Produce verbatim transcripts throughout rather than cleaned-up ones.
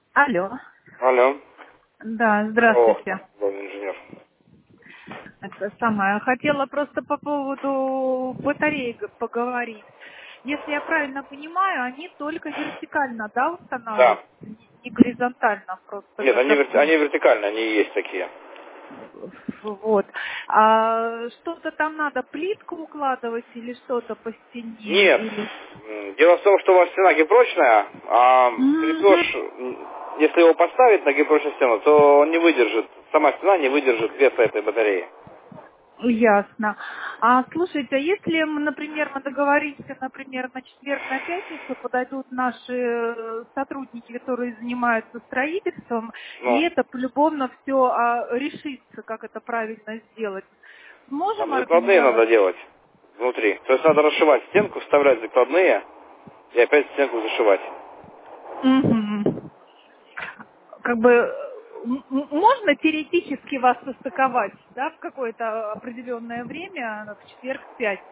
Алло. Алло. Да, О, здравствуйте. главный инженер. Это самое. Хотела просто по поводу батареи г- поговорить. Если я правильно понимаю, они только вертикально, да, Да. устанавливаются, не горизонтально просто, Нет, как, они, как верти- они вертикальные, они и есть такие. вот. А что-то там надо, плитку укладывать или что-то по стене, Нет. или... М, Дело в том, что у вас стена гипрочная, а крепеж, Мгм. м, если его поставить на гипрочную стену, то он не выдержит, сама стена не выдержит веса этой батареи. Ясно. А слушайте, а если, мы, например, мы договоримся, например, на четверг, на пятницу подойдут наши э, сотрудники, которые занимаются строительством, и Ну, это по-любому все решится, как это правильно сделать. Сможем там закладные организовать? надо делать внутри. То есть надо расшивать стенку, вставлять закладные и опять стенку зашивать. Мгм. Как бы э, м- м- можно теоретически вас состыковать, да, в какое-то определенное время, в четверг, в пятницу?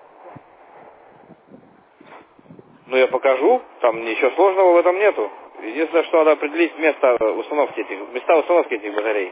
Ну, я покажу, там ничего сложного в этом нету. Единственное, что надо определить место установки этих, места установки этих батарей.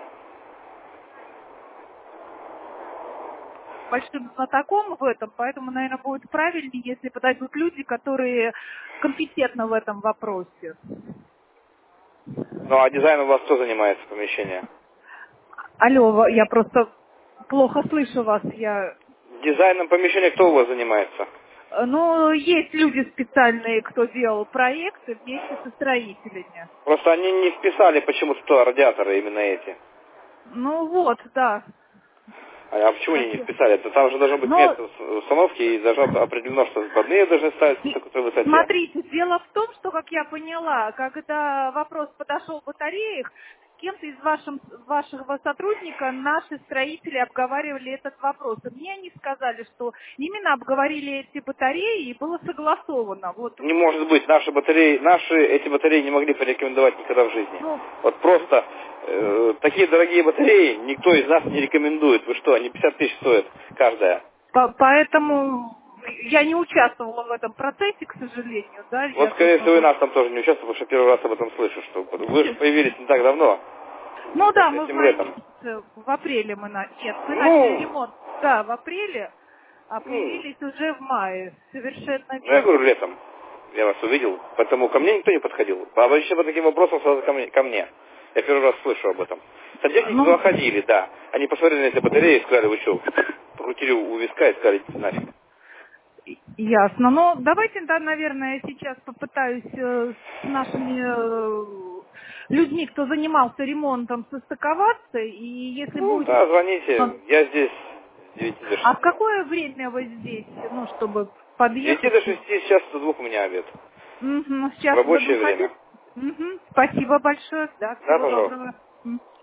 Большим знатоком в этом, поэтому, наверное, будет правильнее, если подойдут люди, которые компетентны в этом вопросе. Ну, а дизайн у вас кто занимается помещение? Алло, я просто плохо слышу вас. Я... Дизайном помещения кто у вас занимается? э, Ну, есть люди специальные, кто делал проекты вместе со строителями. Просто они не вписали почему-то туда радиаторы именно эти. Ну вот, да. А а почему они не Хотя- вписали? Это там же должно быть Но место ус- установки и должно быть определено, что закладные должны ставиться на И- такой высоте. Смотрите, дело в том, что, как я поняла, когда вопрос подошел к батареях, с кем-то из вашим, вашего сотрудника наши строители обговаривали этот вопрос. И мне они сказали, что именно обговорили эти батареи и было согласовано. Вот, Не может быть, наши батареи, наши эти батареи не могли порекомендовать никогда в жизни. ну, Вот просто э, такие дорогие батареи никто из нас не рекомендует. Вы что, они пятьдесят тысяч стоят каждая. по- поэтому я не участвовала в этом процессе, к сожалению, да, Вот, я скорее только всего, и вот... нас там тоже не участвовал, потому что первый раз об этом слышу, что вы же появились не так давно, Ну да, вот мы в этим мае летом. месяце, в апреле мы на... Нет, мы начали Ну, ремонт, да, в апреле, а ну, появились уже в мае. Совершенно ну, я говорю, верно. летом я вас увидел, поэтому ко мне никто не подходил. А обычно по таким вопросам сразу ко мне. ко мне. Я первый раз слышу об этом. Сантехники Ну, туда ходили, да. Они посмотрели на эти батареи и сказали, вы что, покрутили у виска и сказали, идите нафиг. ясно. Ну, давайте, да, наверное, я сейчас попытаюсь э, с нашими э, людьми, кто занимался ремонтом, состыковаться, и если Ну, будет... да, звоните. Я здесь с девяти до А в шести. какое время вы здесь, ну, чтобы С девяти подъехать? до шести, сейчас до двух у меня обед. Мгм, В сейчас до рабочее двух время. обед. Мгм, спасибо большое, да, Да, всего пожалуйста. доброго. М.